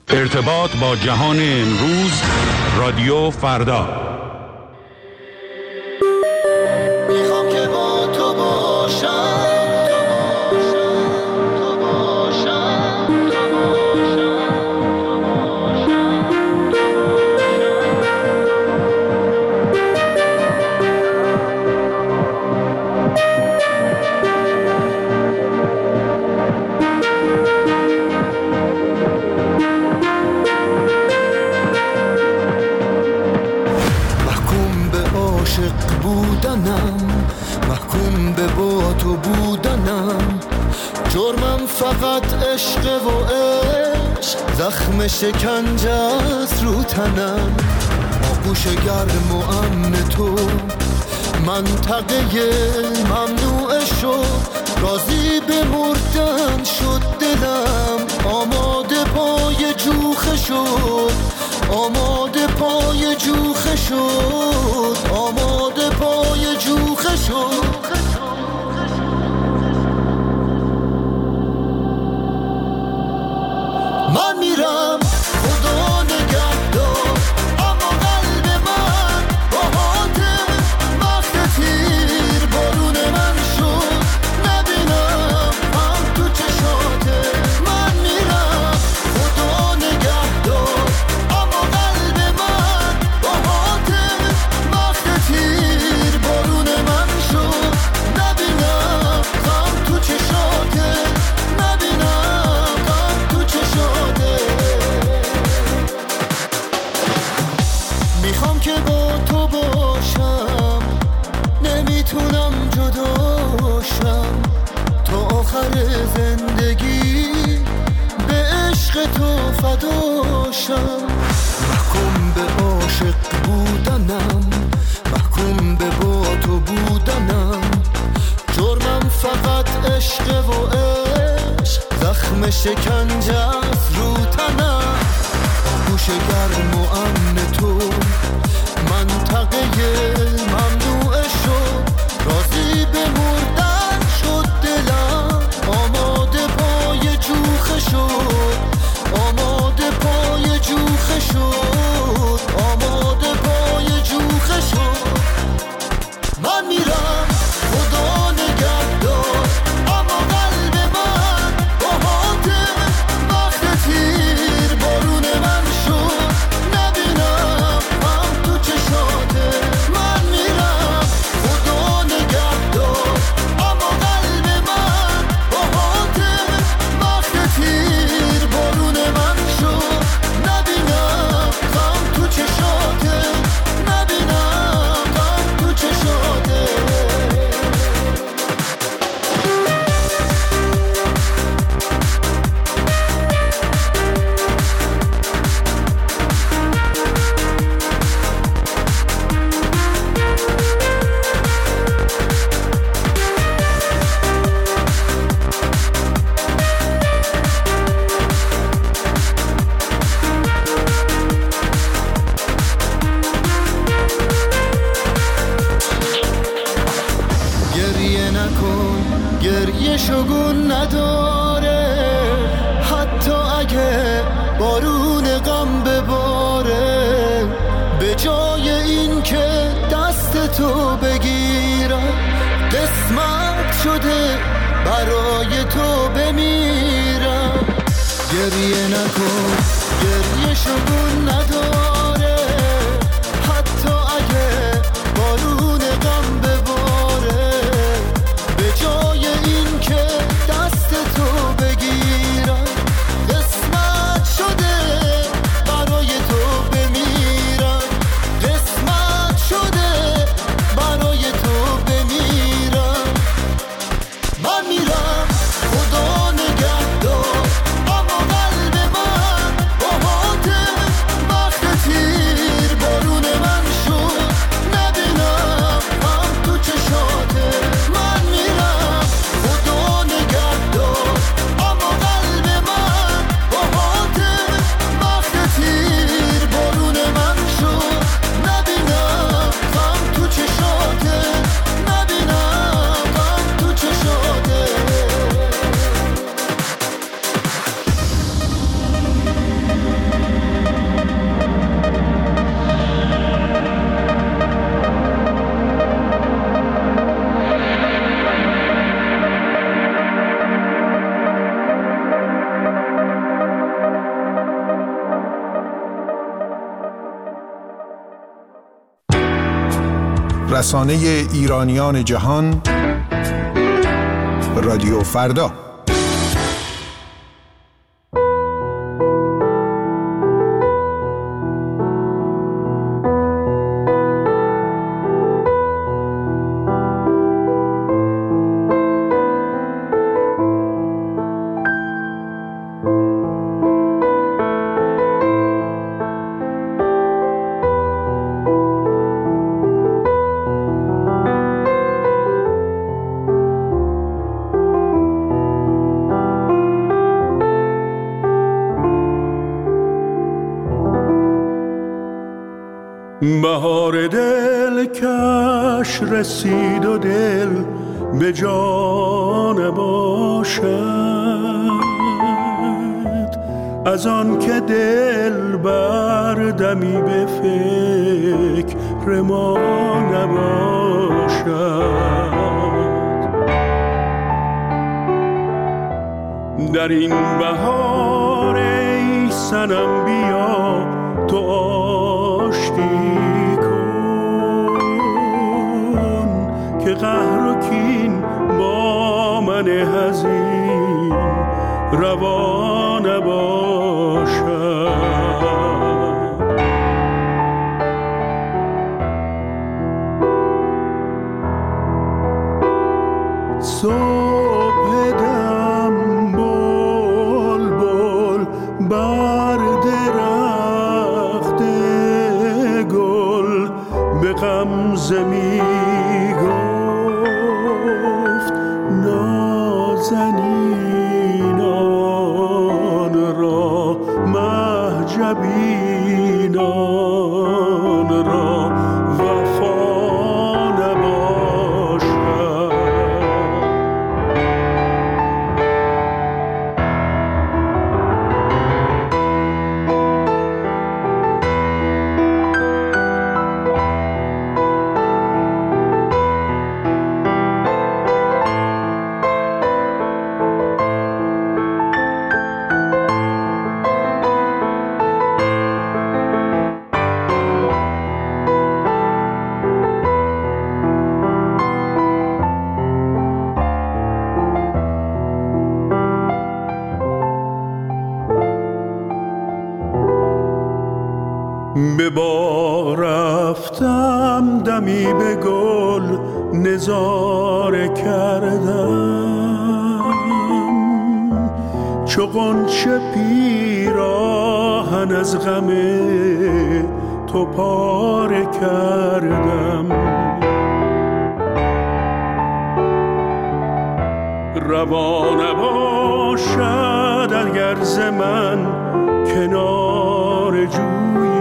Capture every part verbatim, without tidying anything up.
ارتباط با جهان امروز، رادیو فردا. میخوام که با تو باشم، محکوم به با تو بودنم. جرمم فقط عشق و عشق، زخم شکنجه است رو تنم. آغوش گرم و امن تو منطقه ممنوع شد. راضی به مردن شد دلم، آماده پای جوخه شد. آماده پای جوخه شد. آماده پای جوخه شد. من میرم خدا نگهدار، اما قلب من با حاتم وقت تیر بارون من شد. نبینم هم تو چشاته. من میرم خدا نگهدار، اما قلب من با حاتم وقت تیر بارون من شد. نبینم هم تو چشاته. نبینم هم تو چشاته. میخوام که با تو باشم، نمیتونم جداشم. تا آخر زندگی به عشق تو فداشم. محکوم به عاشق بودنم، محکوم به با تو بودنم. جرمم فقط عشق و عشق، زخم شکنجه است رو تنم. آغوش گرم و امن تو منطقه ممنوع شد. راضی به مردن شد دلم، آماده پای جوخه شد. آماده پای جوخه شد. آماده پای جوخه شد. من میرم خدا نگهدار، اما قلب من با حاتم وقت تیر بارون من شد. نبینم هم تو چشاته. من میرم خدا نگهدار، اما قلب من با حاتم وقت تیر بارون من شد. نبینم هم تو چشاته. نبینم هم تو چشاته. گریه نکن، گریه شگون نداره. حتی اگه بارون غم بباره، به جای این که دست تو بگیرم، قسمت شده برای تو بمیرم. گریه نکن، گریه شگون نداره. حتی اگه بارون غم بباره، به جای این که دست تو بگیرم، قسمت شده برای تو بمیرم. قسمت شده برای تو بمیرم. من میرم خدا نگهدار، اما قلب من با حاتم وقت رسانه ایرانیان جهان، رادیو فردا. بهار دل کش رسید و دل به جان باشد، از آن که دل بردمی به فکر ما نباشد. در این بهار ای صنم بیا تو آشتی کن که قهر و کین با من حزین روا نباشد. صبح دم بلبل بر درخت گل به غمزه می گفت نازنینان را مهجبینان را وفا نباشد. به بار رفتم دمی به گل نظاره کردم، چو غنچه پیراهن از غم تو پاره کردم. روا نباشد اگر ز من کنار جویی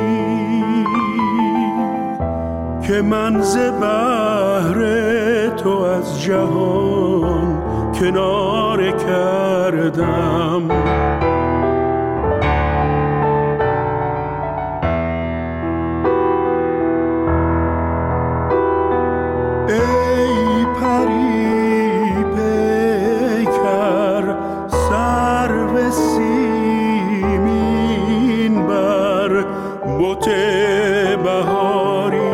که من ز بحر تو از جهان کناره کردم. ای پری پیکر سرو سیمین بر بت بهاری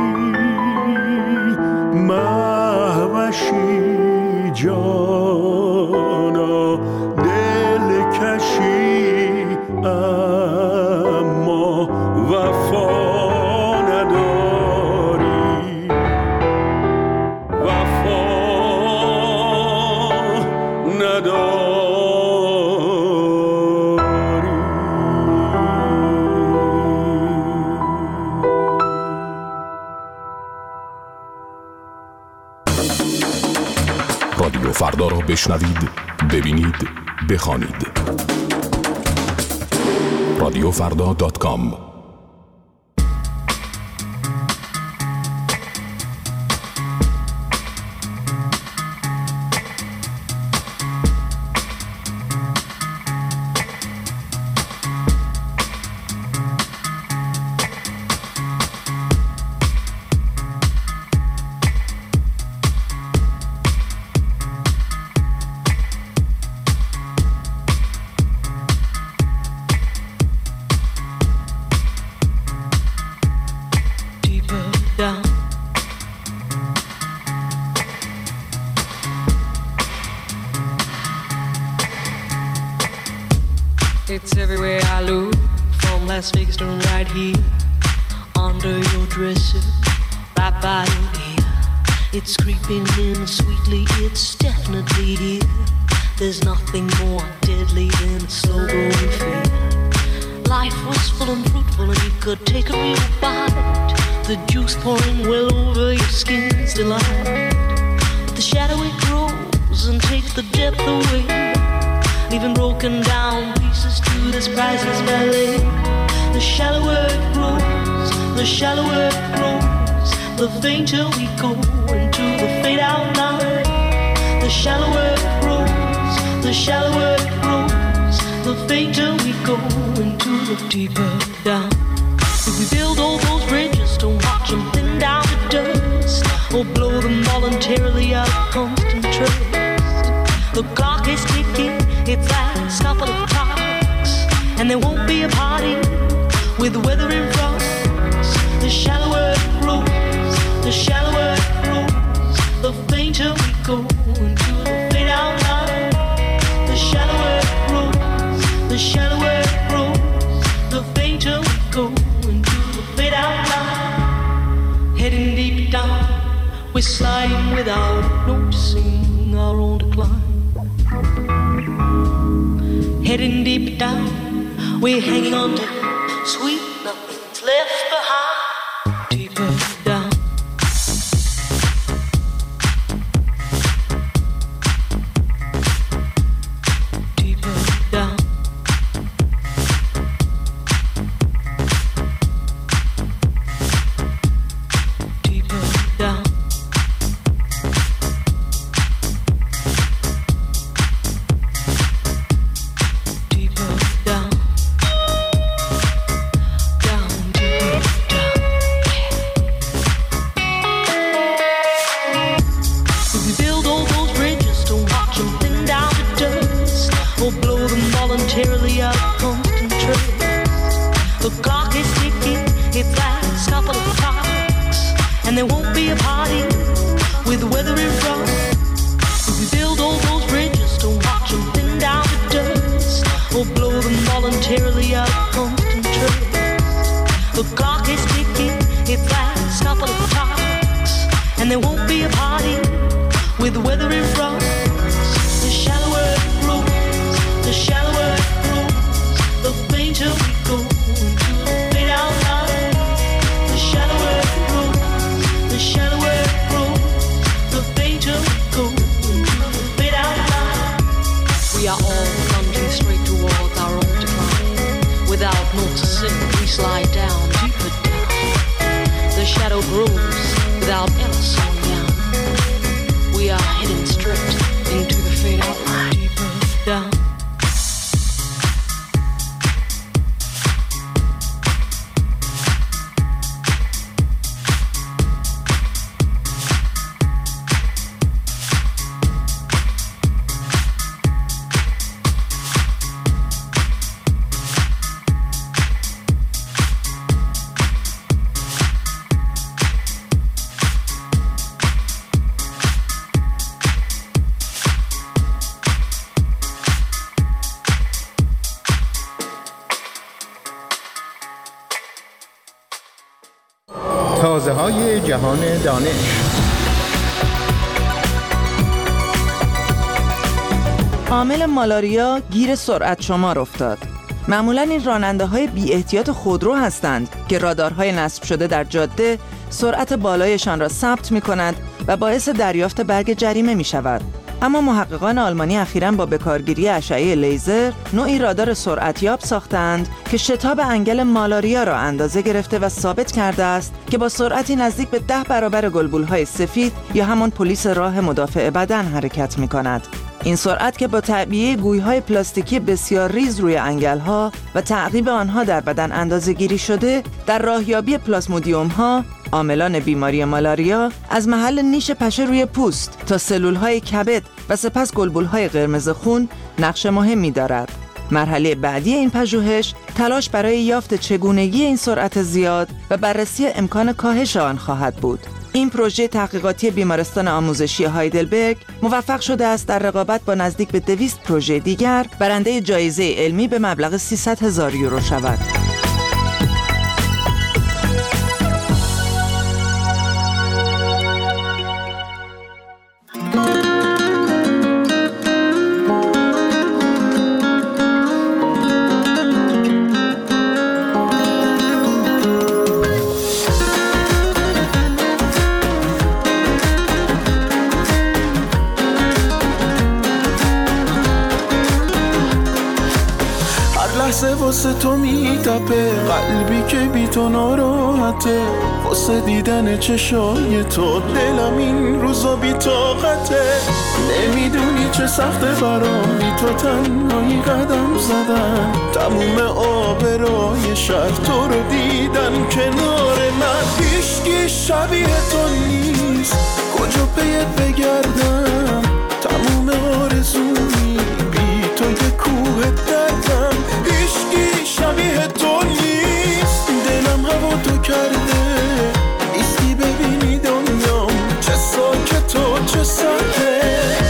مهوشی جانا دل کشی اما وفا نداری. وفا نداری. رادیو فردا را بشنوید، ببینید، بخوانید. رادیو فردا دات کام It's everywhere I look, from Las Vegas to right here, under your dresser, right by your ear. It's creeping in sweetly, it's definitely here. There's nothing more deadly than a slow-growing fear. Life was full and fruitful and you could take a real bite. The juice pouring well over your skin's delight. But the shadow it grows and takes the depth away, leaving broken down pieces to this priceless ballet. The shallower it grows, the shallower it grows, the fainter we go into the fade-out line. The shallower it grows, the shallower it grows, the fainter we go into the deeper down. If we build all those bridges, don't watch them thin down to dust, or blow them voluntarily out of constant trust. The clock is ticking, it's last couple of clocks, and there won't be a party with the weather in front. The shallower it grows, the shallower it grows, the fainter we go into the fade-out line. The shallower it grows, the shallower it grows, the fainter we go into the fade-out line. Heading deep down, we're sliding without noticing our own decline. Heading deep down, we're hanging on to sweet nothing's left behind. Deeper down. Deeper down. Deeper down. Voluntarily out of constant trust. The clock is ticking, it's last couple of clocks, and there won't be a party with the weather in front. If we build all those bridges, don't watch them thin down to dust, or blow them voluntarily out of constant trust. The clock is ticking, it's last couple of clocks, and there won't be a party with the weather in front. The shallower it grows, the shallower it grows, the fainter we go into the fade-out line. The shallower it grows, the shallower it grows, the fainter we go into the fade-out line. We are all plunging straight towards our own decline. Without noticing, we slide down, deeper down. The shadow grows without ever slowing down. We are heading straight into the fade-out line. Deeper down. تازه های جهان دانش. عامل مالاریا گیر سرعت شمار افتاد. معمولاً این راننده های بی احتیاط خودرو هستند که رادارهای نصب شده در جاده سرعت بالایشان را ثبت می کنند و باعث دریافت برگ جریمه می شود. اما محققان آلمانی اخیراً با بکارگیری اشعه لیزر نوعی رادار سرعتیاب ساختند که شتاب انگل مالاریا را اندازه گرفته و ثابت کرده است که با سرعتی نزدیک به ده برابر گلبولهای سفید یا همان پلیس راه مدافع بدن حرکت می کند. این سرعت که با تعبیه گوی‌های پلاستیکی بسیار ریز روی انگل‌ها و تعقیب آنها در بدن اندازه‌گیری شده، در راهیابی پلاسمودیوم‌ها، عاملان بیماری مالاریا، از محل نیش پشه روی پوست تا سلول‌های کبد و سپس گلبول‌های قرمز خون نقش مهمی دارد. مرحله بعدی این پژوهش تلاش برای یافت چگونگی این سرعت زیاد و بررسی امکان کاهش آن خواهد بود. این پروژه تحقیقاتی بیمارستان آموزشی هایدلبرگ موفق شده است در رقابت با نزدیک به دویست پروژه دیگر برنده جایزه علمی به مبلغ سیصد هزار یورو شود. واسه تو میتپه قلبی که بی تو ناراحته، واسه دیدن چشای تو دلم این روزا بی طاقته. نمیدونی چه سخته برام بی تو تنهایی قدم زدن، تموم آبرای شهر تو رو دیدن کنار من. هیچکی شبیه تو نیست، کجا پیت بگردم، تموم آرزومی بی تو یه کوه دردم. هیچکی شبیه تو نیست، دلم هوا تو کرده، نیستی ببینی دنیام چه ساکت و چه سرده.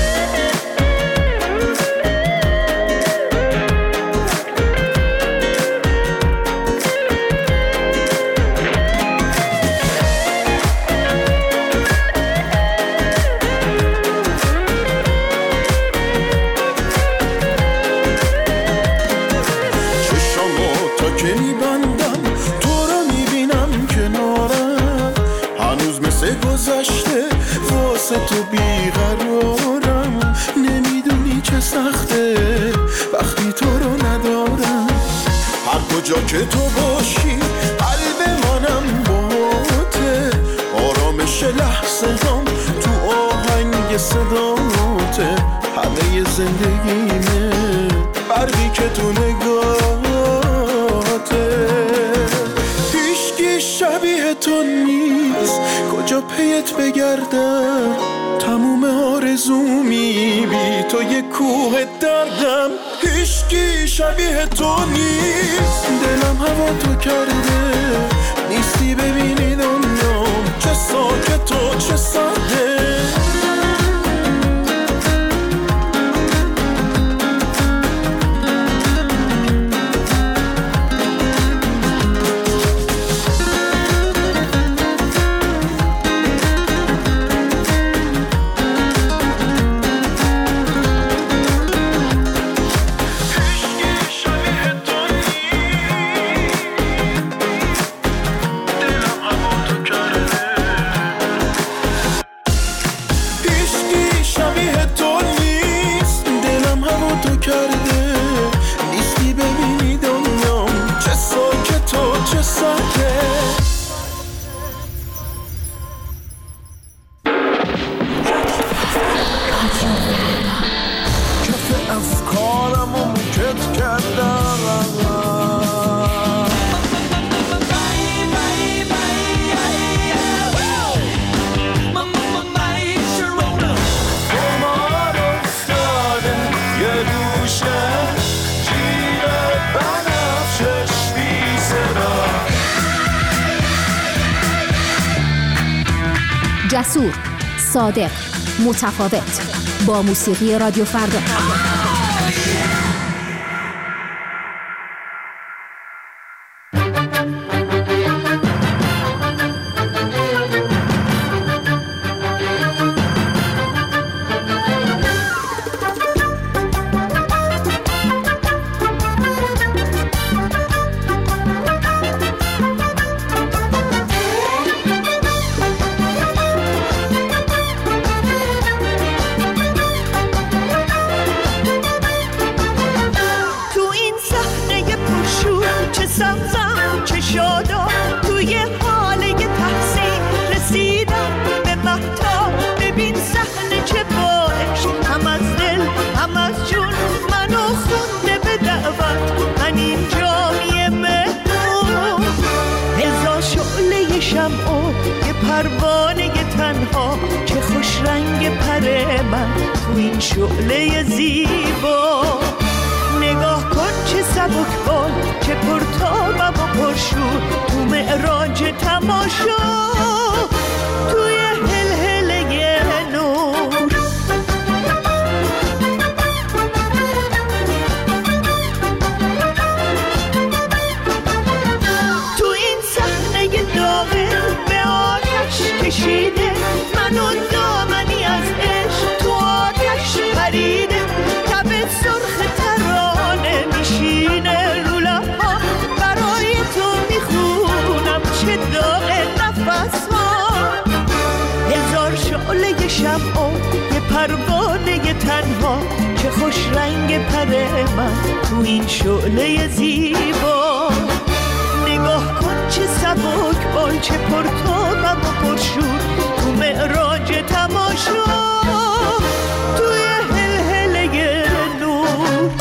گذشته واسه تو بیقرارم، نمیدونی چه سخته وقتی تو رو ندارم. هر کجا که تو باشی قلب منم باته، آرامش لحظه هم تو آهنگ صداته. همه زندگیمه برقی که تو نگاهته. هیچکی شبیه تو نیست، کجا پیت بگردم، تموم آرزومی بی تو یه کوه دردم. هیچکی شبیه تو نیست، دلم هوا تو کرده، نیستی ببینی دنیام چه ساکت و چه سرده. جسور، صادق، متفاوت، با موسیقی رادیو فردا. شعله زیبا نگاه کن چه سبکبال، چه پرتابم و پرشور، تو معراج تماشا توی من تو این شعله زیبا. نگاه کن چه سبک بال، چه پرتابم و پرشور تو معراج تماشا، توی هلهله نور.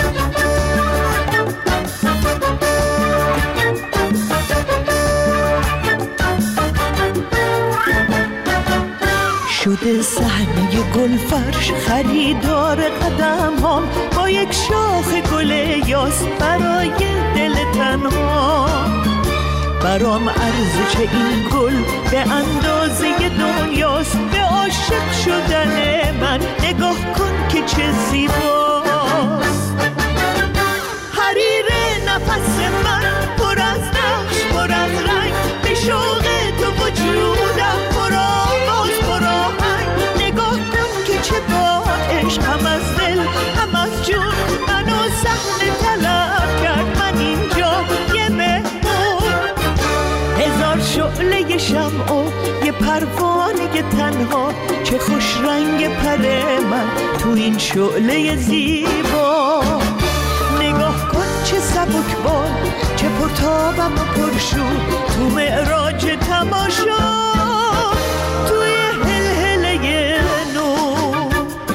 شده صحنه گل فرش، خریدار قدم هم با یک شاخ گل یاس برای دل تنها. برام ارزش این گل به اندازه دنیاست، به عاشق شدن من نگاه کن که چه زیباست. حریر نفس من پر از نقش، پر از رنگ، به شوق تو وجودم پر آواز، پر آهنگ. نگاه کن که چه با عشق هم از دل هم از جون منو صحنه طلب کرد. من اینجا یه مهمون، هزار شعله شمع و یه پروانه تنها. چه خوش رنگ پر من تو این شعله زیبا. نگاه کن چه سبک بال، چه پرتابم و پرشور تو معراج تماشا، توی هلهله نور.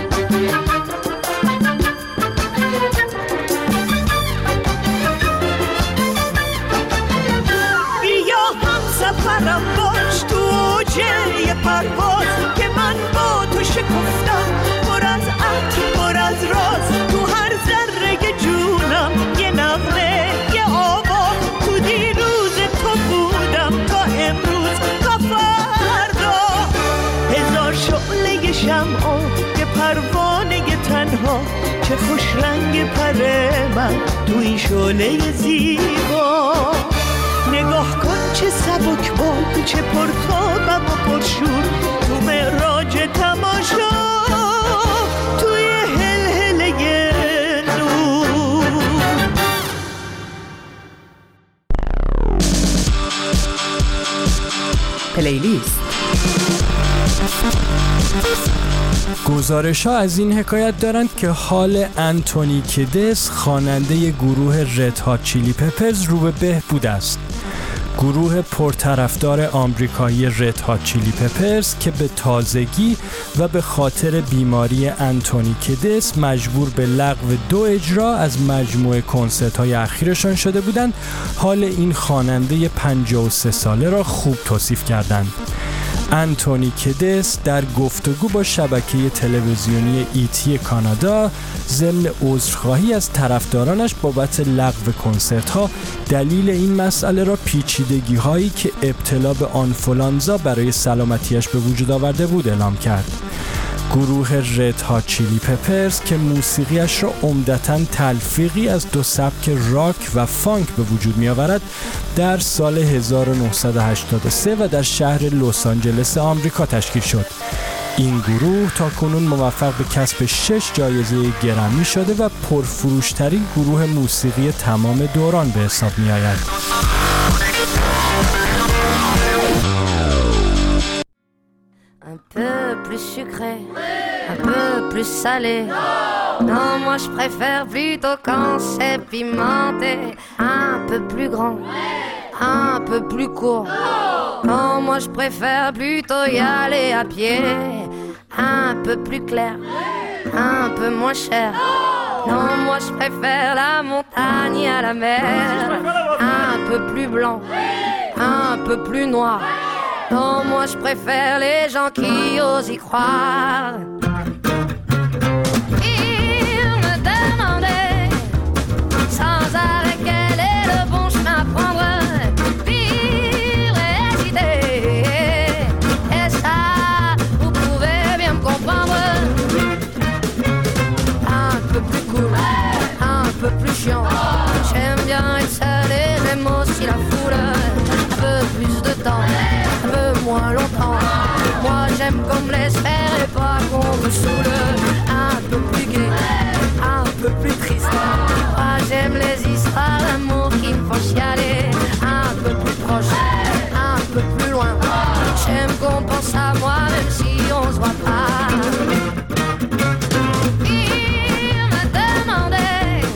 بیا هم سفرم باش تو اوجه پرواز، که من با تو شکفتم پر از عطر، پر از راز. تو هر ذره جونم یه نغمه، یه آوا. تو دیروز تو بودم تا امروز تا فردا. هزار شعله شمع و یه پروانه تنها. چه خوش رنگ پر من تو این شعله زیبا. نگاه کن چه سبک بال، چه پرتابم و پرشور تو معراج تماشا، توی هلهله نور. پلیلیست. گزارش‌ها از این حکایت دارند که حال انتونی کیدس خواننده گروه رد هات چیلی پپرز رو به بهبود است. گروه پرطرفدار آمریکایی رد هات چیلی پپرز که به تازگی و به خاطر بیماری انتونی کیدس مجبور به لغو دو اجرا از مجموعه کنسرت‌های اخیرشان شده بودند، حال این خواننده پنجاه و سه ساله را خوب توصیف کردند. انتونی کیدس در گفتگو با شبکه تلویزیونی ایتی کانادا ضمن عذرخواهی از طرفدارانش بابت لغو کنسرت‌ها دلیل این مسئله را پیچیدگی هایی که ابتلا به آنفولانزا برای سلامتیش به وجود آورده بود اعلام کرد. گروه رد هات چیلی پپرز که موسیقیش را عمدتاً تلفیقی از دو سبک راک و فانک به وجود می آورد، در سال هزار و نهصد و هشتاد و سه و در شهر لس آنجلس آمریکا تشکیل شد. این گروه تا کنون موفق به کسب شش جایزه گرمی شده و پرفروشترین گروه موسیقی تمام دوران به حساب می آید. Un peu plus sucré, un peu plus salé. Non, moi je préfère plutôt quand c'est pimenté. Un peu plus grand, un peu plus court. Non, moi je préfère plutôt y aller à pied. Un peu plus clair, un peu moins cher. Non, moi je préfère la montagne à la mer. Un peu plus blanc, un peu plus noir. Non, moi je préfère les gens qui osent y croire. Ils me demandaient sans arrêt quel est le bon chemin à prendre. Pire hésiter. Et ça, vous pouvez bien me comprendre. Un peu plus cool, un peu plus chiant. J'aime bien être seul et j'aime aussi la foule. Un peu plus de temps, un peu moins longtemps. Moi j'aime qu'on me laisse faire et pas qu'on me saoule. Un peu plus gai, un peu plus triste. Moi j'aime les histoires d'amour qui me font chialer. Un peu plus proche, un peu plus loin. J'aime qu'on pense à moi même si on se voit pas. Il me demandait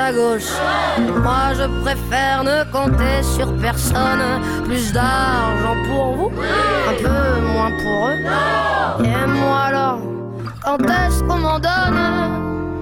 à gauche. Moi je préfère ne compter sur personne. Plus d'argent pour vous, un peu moins pour eux. Et moi alors, quand est-ce qu'on m'en donne?